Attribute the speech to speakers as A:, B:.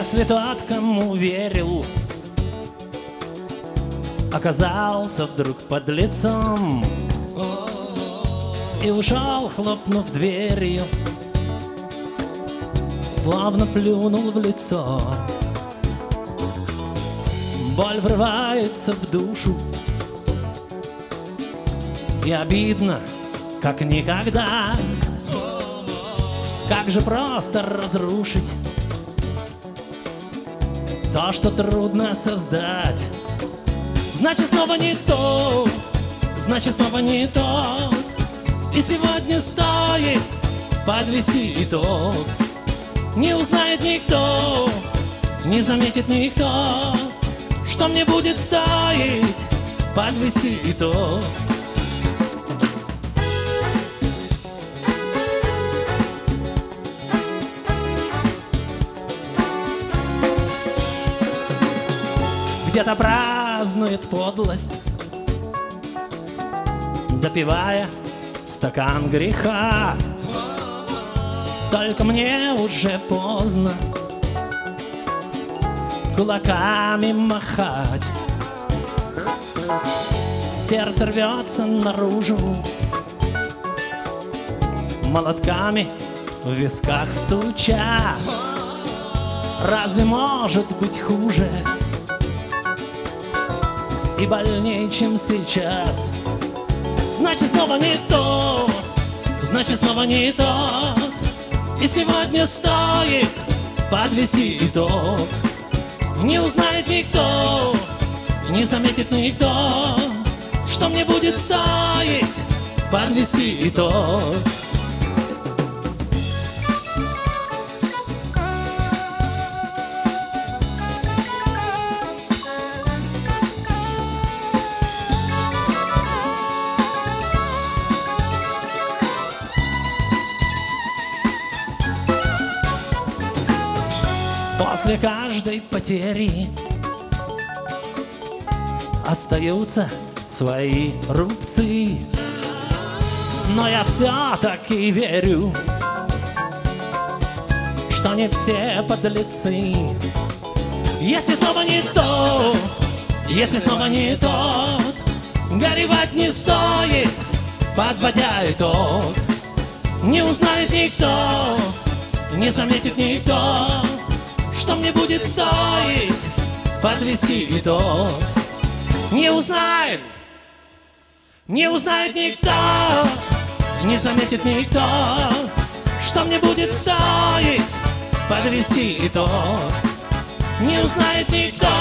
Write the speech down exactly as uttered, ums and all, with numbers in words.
A: Если тот, кому верил, оказался вдруг подлецом и ушел, хлопнув дверью, словно плюнул в лицо. Боль врывается в душу, и обидно, как никогда. Как же просто разрушить то, что трудно создать. Значит, снова не то, значит, снова не то. И сегодня стоит подвести итог. Не узнает никто, не заметит никто, что мне будет стоить подвести итог. Где-то празднует подлость, допивая стакан греха. Только мне уже поздно кулаками махать. Сердце рвется наружу, молотками в висках стуча. Разве может быть хуже и больнее, чем сейчас? Значит, снова не то, значит, снова не тот. И сегодня стоит подвести итог. Не узнает никто, не заметит никто, что мне будет стоить подвести итог. После каждой потери остаются свои рубцы, но я все-таки верю, что не все подлецы. Если снова не то, если снова не тот, горевать не стоит, подводя итог. Не узнает никто, не заметит никто, что мне будет стоить подвести итог. Не узнает, не узнает никто, не заметит никто, что мне будет стоить подвести итог. Не узнает никто,